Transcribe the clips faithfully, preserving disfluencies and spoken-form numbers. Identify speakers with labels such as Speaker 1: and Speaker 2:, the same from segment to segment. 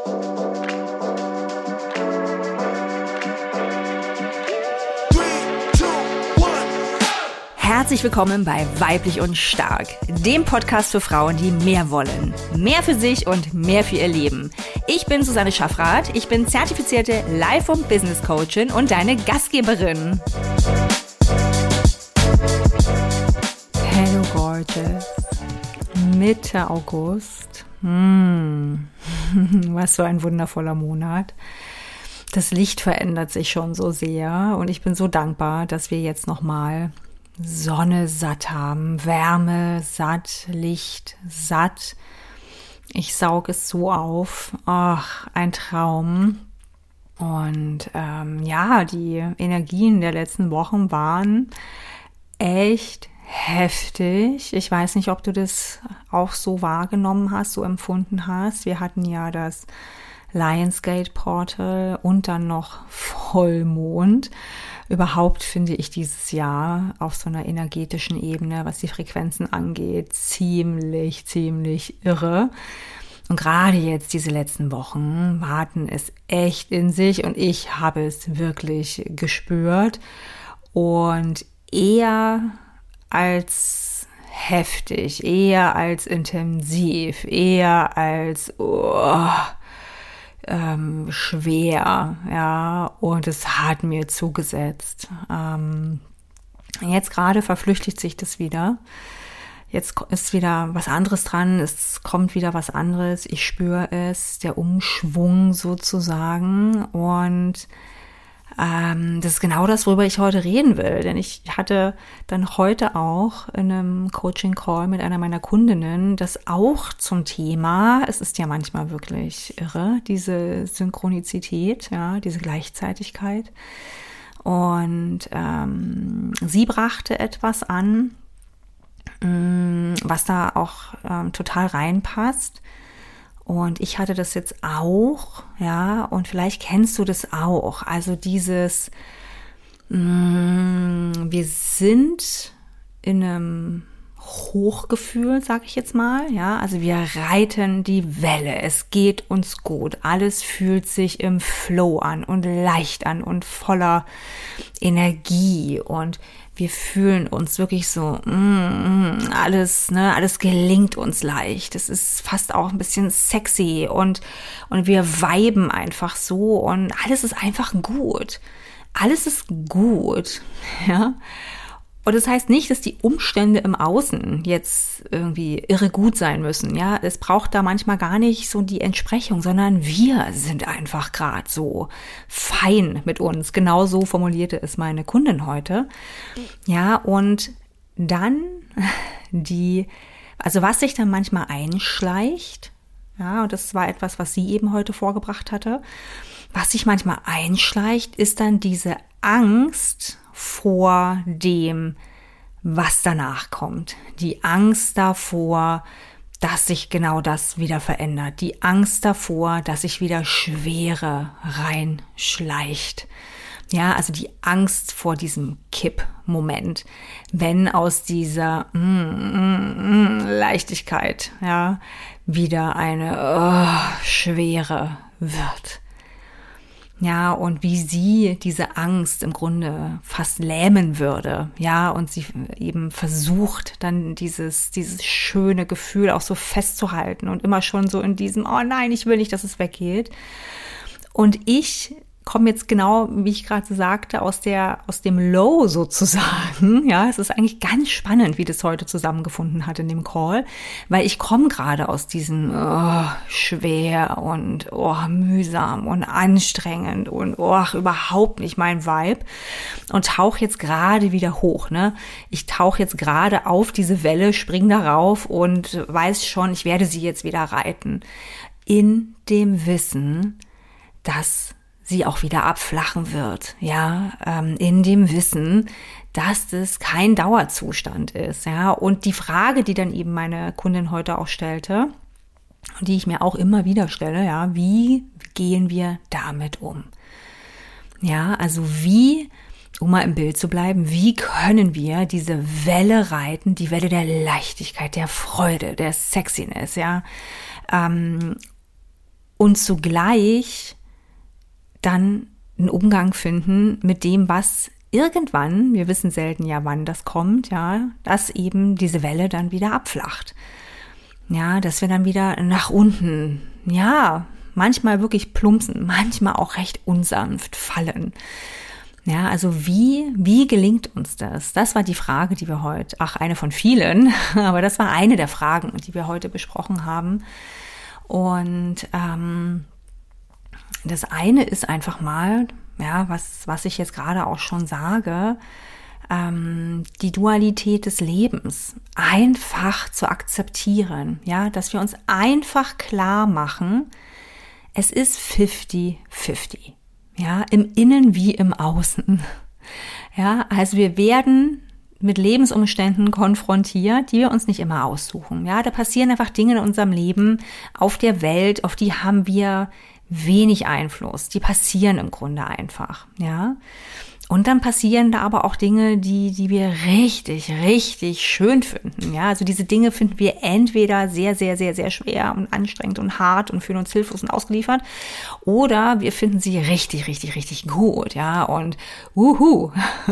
Speaker 1: Herzlich willkommen bei Weiblich und Stark, dem Podcast für Frauen, die mehr wollen. Mehr für sich und mehr für ihr Leben. Ich bin Susanne Schaffrath, ich bin zertifizierte Life- und Business-Coachin und deine Gastgeberin. Hello Gorgeous, Mitte August. Hm. Was für ein wundervoller Monat. Das Licht verändert sich schon so sehr und ich bin so dankbar, dass wir jetzt nochmal Sonne satt haben, Wärme satt, Licht satt. Ich sauge es so auf. Ach, ein Traum. Und ähm, ja, die Energien der letzten Wochen waren echt heftig. Ich weiß nicht, ob du das auch so wahrgenommen hast, so empfunden hast. Wir hatten ja das Lionsgate Portal und dann noch Vollmond. Überhaupt finde ich dieses Jahr auf so einer energetischen Ebene, was die Frequenzen angeht, ziemlich, ziemlich irre. Und gerade jetzt diese letzten Wochen hatten es echt in sich und ich habe es wirklich gespürt. Und eher als heftig, eher als intensiv, eher als oh, Ähm, schwer, ja, und es hat mir zugesetzt. Ähm, jetzt gerade verflüchtigt sich das wieder. Jetzt ist wieder was anderes dran, es kommt wieder was anderes. Ich spüre es, der Umschwung sozusagen. Und ähm, das ist genau das, worüber ich heute reden will. Denn ich hatte dann heute auch in einem Coaching-Call mit einer meiner Kundinnen das auch zum Thema. Es ist ja manchmal wirklich irre, diese Synchronizität, ja, diese Gleichzeitigkeit. Und ähm, sie brachte etwas an, mh, was da auch ähm, total reinpasst. Und ich hatte das jetzt auch, ja, und vielleicht kennst du das auch. Also dieses, mh, wir sind in einem Hochgefühl, sag ich jetzt mal, ja, also wir reiten die Welle, es geht uns gut, alles fühlt sich im Flow an und leicht an und voller Energie und wir fühlen uns wirklich so, mm, alles, ne, alles gelingt uns leicht. Es ist fast auch ein bisschen sexy und, und wir viben einfach so und alles ist einfach gut. Alles ist gut, ja. Und das heißt nicht, dass die Umstände im Außen jetzt irgendwie irre gut sein müssen, ja. Es braucht da manchmal gar nicht so die Entsprechung, sondern wir sind einfach gerade so fein mit uns. Genau so formulierte es meine Kundin heute. Ja, und dann die, also was sich dann manchmal einschleicht, ja, und das war etwas, was sie eben heute vorgebracht hatte, was sich manchmal einschleicht, ist dann diese Angst vor dem, was danach kommt. Die Angst davor, dass sich genau das wieder verändert. Die Angst davor, dass sich wieder Schwere reinschleicht. Ja, also die Angst vor diesem Kippmoment, wenn aus dieser mm, mm, mm, Leichtigkeit, ja, wieder eine oh, Schwere wird. Ja, und wie sie diese Angst im Grunde fast lähmen würde, ja, und sie eben versucht, dann dieses, dieses schöne Gefühl auch so festzuhalten und immer schon so in diesem, oh nein, ich will nicht, dass es weggeht. Und ich komme jetzt genau, wie ich gerade sagte, aus der, aus dem Low sozusagen. Ja, es ist eigentlich ganz spannend, wie das heute zusammengefunden hat in dem Call, weil ich komme gerade aus diesem oh, schwer und oh, mühsam und anstrengend und oh, überhaupt nicht mein Vibe und tauche jetzt gerade wieder hoch. Ne, ich tauche jetzt gerade auf diese Welle, spring darauf und weiß schon, ich werde sie jetzt wieder reiten. In dem Wissen, dass sie auch wieder abflachen wird, ja, ähm, in dem Wissen, dass das kein Dauerzustand ist, ja. Und die Frage, die dann eben meine Kundin heute auch stellte, und die ich mir auch immer wieder stelle, ja, wie gehen wir damit um? Ja, also wie, um mal im Bild zu bleiben, wie können wir diese Welle reiten, die Welle der Leichtigkeit, der Freude, der Sexiness, ja, ähm, und zugleich dann einen Umgang finden mit dem, was irgendwann, wir wissen selten ja, wann das kommt, ja, dass eben diese Welle dann wieder abflacht. Ja, dass wir dann wieder nach unten, ja, manchmal wirklich plumpsen, manchmal auch recht unsanft fallen. Ja, also wie, wie gelingt uns das? Das war die Frage, die wir heute, ach, eine von vielen, aber das war eine der Fragen, die wir heute besprochen haben. Und ähm, das eine ist einfach mal, ja, was, was ich jetzt gerade auch schon sage, ähm, die Dualität des Lebens einfach zu akzeptieren, ja, dass wir uns einfach klar machen, es ist fifty fifty. Ja, im Innen wie im Außen. Ja, also wir werden mit Lebensumständen konfrontiert, die wir uns nicht immer aussuchen. Ja, da passieren einfach Dinge in unserem Leben, auf der Welt, auf die haben wir wenig Einfluss. Die passieren im Grunde einfach. Ja. Und dann passieren da aber auch Dinge, die, die wir richtig, richtig schön finden. Ja, also diese Dinge finden wir entweder sehr, sehr, sehr, sehr schwer und anstrengend und hart und fühlen uns hilflos und ausgeliefert. Oder wir finden sie richtig, richtig, richtig gut. Ja, und wuhu,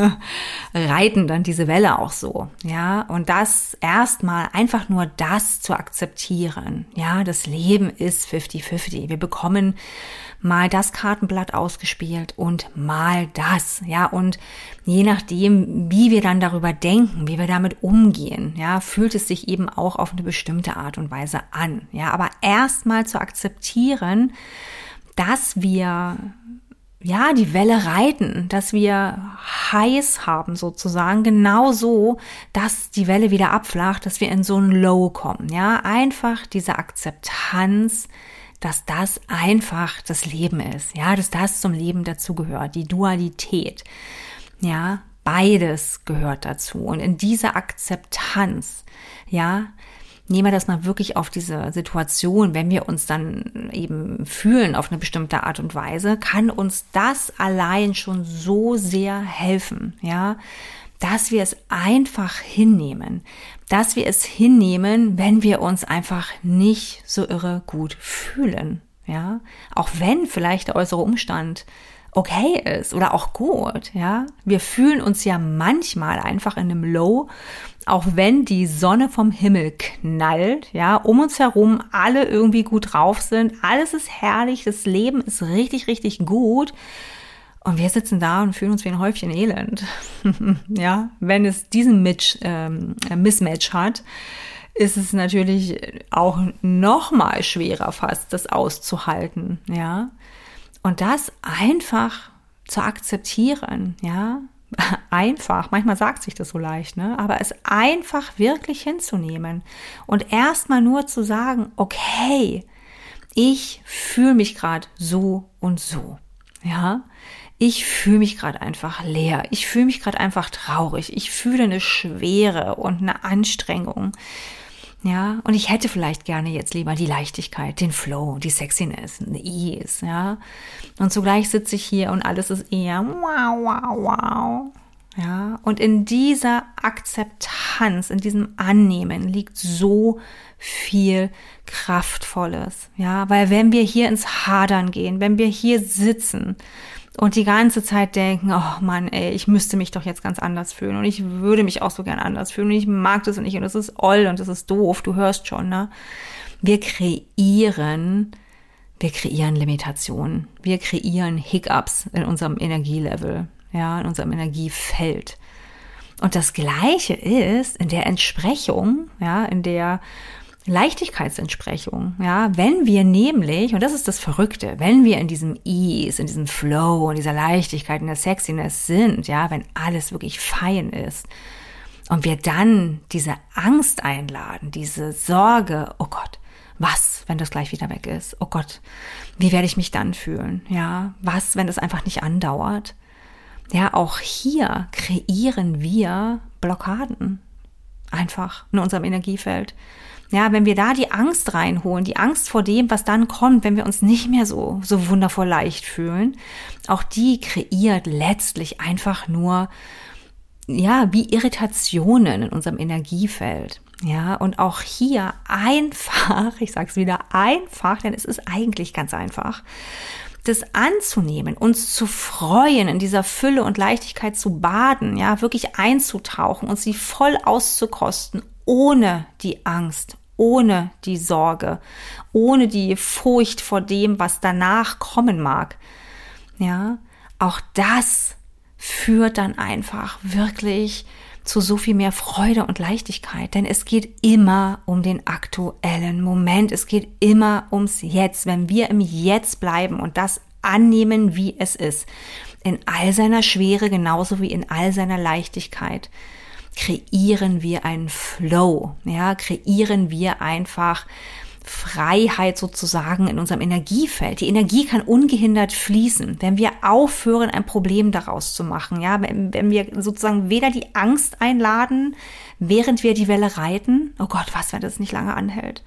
Speaker 1: reiten dann diese Welle auch so. Ja, und das erstmal einfach nur das zu akzeptieren. Ja, das Leben ist fifty fifty. Wir bekommen mal das Kartenblatt ausgespielt und mal das, ja, und je nachdem, wie wir dann darüber denken, wie wir damit umgehen, ja, fühlt es sich eben auch auf eine bestimmte Art und Weise an, ja, aber erstmal zu akzeptieren, dass wir, ja, die Welle reiten, dass wir heiß haben sozusagen, genau so, dass die Welle wieder abflacht, dass wir in so ein Low kommen, ja, einfach diese Akzeptanz, dass das einfach das Leben ist, ja, dass das zum Leben dazugehört, die Dualität, ja, beides gehört dazu. Und in dieser Akzeptanz, ja, nehmen wir das mal wirklich auf diese Situation, wenn wir uns dann eben fühlen auf eine bestimmte Art und Weise, kann uns das allein schon so sehr helfen, ja, dass wir es einfach hinnehmen, dass wir es hinnehmen, wenn wir uns einfach nicht so irre gut fühlen, ja, auch wenn vielleicht der äußere Umstand okay ist oder auch gut, ja, wir fühlen uns ja manchmal einfach in einem Low, auch wenn die Sonne vom Himmel knallt, ja, um uns herum alle irgendwie gut drauf sind, alles ist herrlich, das Leben ist richtig, richtig gut. Und wir sitzen da und fühlen uns wie ein Häufchen Elend. Ja, wenn es diesen Mitch, ähm, Mismatch hat, ist es natürlich auch noch mal schwerer fast, das auszuhalten. Ja, und das einfach zu akzeptieren. Ja, einfach. Manchmal sagt sich das so leicht, ne? Aber es einfach wirklich hinzunehmen und erstmal nur zu sagen: Okay, ich fühle mich gerade so und so. Ja. Ich fühle mich gerade einfach leer. Ich fühle mich gerade einfach traurig. Ich fühle eine Schwere und eine Anstrengung. Ja, und ich hätte vielleicht gerne jetzt lieber die Leichtigkeit, den Flow, die Sexiness, den Ease, ja. Und zugleich sitze ich hier und alles ist eher wow, wow, wow. Ja, und in dieser Akzeptanz, in diesem Annehmen liegt so viel Kraftvolles. Ja, weil wenn wir hier ins Hadern gehen, wenn wir hier sitzen und die ganze Zeit denken, oh Mann, ey, ich müsste mich doch jetzt ganz anders fühlen und ich würde mich auch so gern anders fühlen und ich mag das nicht und das ist oll und das ist doof, du hörst schon, ne? Wir kreieren, wir kreieren Limitationen, wir kreieren Hiccups in unserem Energielevel, ja, in unserem Energiefeld. Und das Gleiche ist in der Entsprechung, ja, in der Leichtigkeitsentsprechung, ja, wenn wir nämlich, und das ist das Verrückte, wenn wir in diesem Ease, in diesem Flow, in dieser Leichtigkeit, in der Sexiness sind, ja, wenn alles wirklich fein ist und wir dann diese Angst einladen, diese Sorge, oh Gott, was, wenn das gleich wieder weg ist? Oh Gott, wie werde ich mich dann fühlen? Ja, was, wenn das einfach nicht andauert? Ja, auch hier kreieren wir Blockaden einfach in unserem Energiefeld. Ja, wenn wir da die Angst reinholen, die Angst vor dem, was dann kommt, wenn wir uns nicht mehr so, so wundervoll leicht fühlen, auch die kreiert letztlich einfach nur, ja, wie Irritationen in unserem Energiefeld. Ja, und auch hier einfach, ich sage es wieder einfach, denn es ist eigentlich ganz einfach, das anzunehmen, uns zu freuen, in dieser Fülle und Leichtigkeit zu baden, ja, wirklich einzutauchen und sie voll auszukosten, ohne die Angst, ohne die Sorge, ohne die Furcht vor dem, was danach kommen mag. Ja, auch das führt dann einfach wirklich zu so viel mehr Freude und Leichtigkeit, denn es geht immer um den aktuellen Moment, es geht immer ums Jetzt, wenn wir im Jetzt bleiben und das annehmen, wie es ist, in all seiner Schwere genauso wie in all seiner Leichtigkeit, kreieren wir einen Flow, ja, kreieren wir einfach Freiheit sozusagen in unserem Energiefeld. Die Energie kann ungehindert fließen, wenn wir aufhören, ein Problem daraus zu machen. Ja, wenn, wenn wir sozusagen weder die Angst einladen, während wir die Welle reiten. Oh Gott, was, wenn das nicht lange anhält?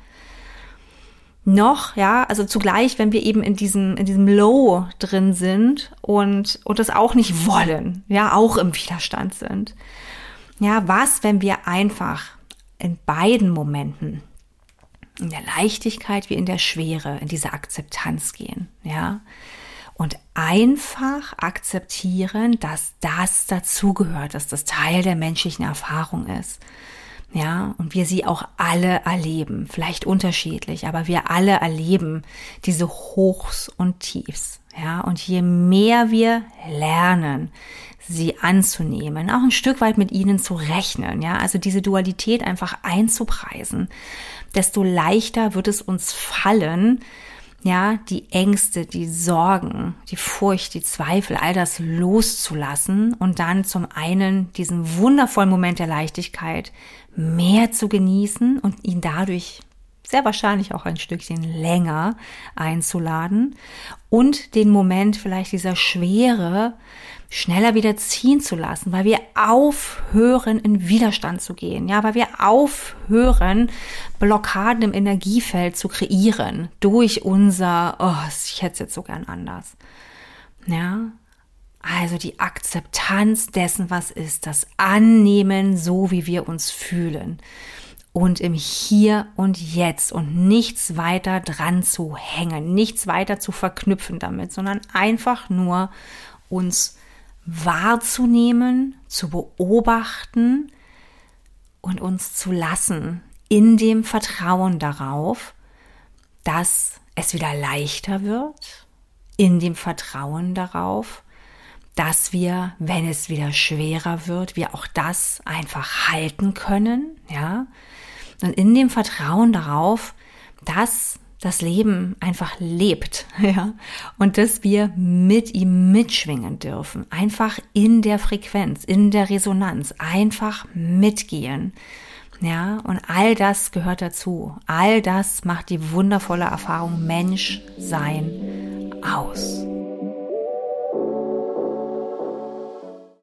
Speaker 1: Noch, ja, also zugleich, wenn wir eben in diesem, in diesem Low drin sind und, und das auch nicht wollen, ja, auch im Widerstand sind. Ja, was, wenn wir einfach in beiden Momenten, in der Leichtigkeit wie in der Schwere, in diese Akzeptanz gehen, ja, und einfach akzeptieren, dass das dazugehört, dass das Teil der menschlichen Erfahrung ist, ja, und wir sie auch alle erleben, vielleicht unterschiedlich, aber wir alle erleben diese Hochs und Tiefs, ja, und je mehr wir lernen, sie anzunehmen, auch ein Stück weit mit ihnen zu rechnen, ja, also diese Dualität einfach einzupreisen, desto leichter wird es uns fallen, ja, die Ängste, die Sorgen, die Furcht, die Zweifel, all das loszulassen und dann zum einen diesen wundervollen Moment der Leichtigkeit mehr zu genießen und ihn dadurch sehr wahrscheinlich auch ein Stückchen länger einzuladen und den Moment vielleicht dieser Schwere schneller wieder ziehen zu lassen, weil wir aufhören, in Widerstand zu gehen, ja, weil wir aufhören, Blockaden im Energiefeld zu kreieren durch unser, oh, ich hätte es jetzt so gern anders, ja, also die Akzeptanz dessen, was ist, das Annehmen, so wie wir uns fühlen und im Hier und Jetzt und nichts weiter dran zu hängen, nichts weiter zu verknüpfen damit, sondern einfach nur uns wahrzunehmen, zu beobachten und uns zu lassen in dem Vertrauen darauf, dass es wieder leichter wird, in dem Vertrauen darauf, dass wir, wenn es wieder schwerer wird, wir auch das einfach halten können, ja, und in dem Vertrauen darauf, dass das Leben einfach lebt, ja, und dass wir mit ihm mitschwingen dürfen, einfach in der Frequenz, in der Resonanz, einfach mitgehen, ja, und all das gehört dazu, all das macht die wundervolle Erfahrung Menschsein aus.